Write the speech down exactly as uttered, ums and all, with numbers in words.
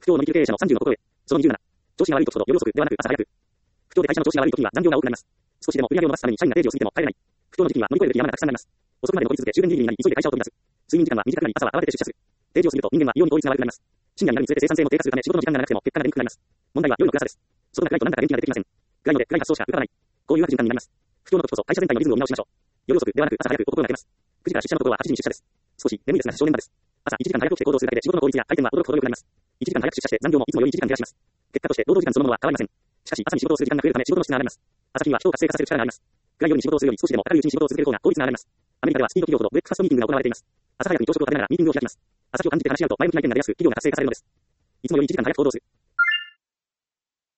不況を乗り切る経営者のさんじゅうのところへ。そのにじゅうなな、調子が悪い時ほど夜遅くではなく朝早く。不況で会社の調子が悪い時には残業が多くなります。少しでも売り上げを伸ばすために社員が定時を過ぎても帰れない。不況の時期には乗り越えるべき山がたくさんあります。遅くまで残り続け終電ギリギリになり急いで会社を飛び出す。睡眠時間は短くなり朝は慌てて出社する。定時を過ぎると人間は異様に効率が悪くなります。深夜になるにつれて生産性も低下するため仕事の時間が長くても結果が出にくくなります。問題は夜の暗さです。外が暗いとなんだか元気が出てきません。暗いので暗い発想しか浮かばない。こういう悪循環になります。不況の時こそ会社全体のリズムを見直しましょう。夜遅くではなく朝早くと心がけます。くじから出社のところははちじに出社です。少し眠いですが正念場です。朝いちじかん早く起きて行動するだけで仕事の効率や回転は驚くほど良くなります。いちじかん早く出社して残業もいつもよりいちじかん減らします。結果として労働時間そのものは変わりません。しかし朝に仕事をする時間が増えるため仕事の質が上がります。朝日には人を活性化させる力があります。暗い夜に仕事をするより少しでも明るいうちに仕事を続ける方が効率が上がります。アメリカではスピード企業ほどブレックファストミーティングが行われています。朝早くに朝食を食べながらミーティングを開きます。朝日を感じて話し合うと前向きな意見が出やすく企業が活性化されるのです。いつもよりいちじかん早く行動する。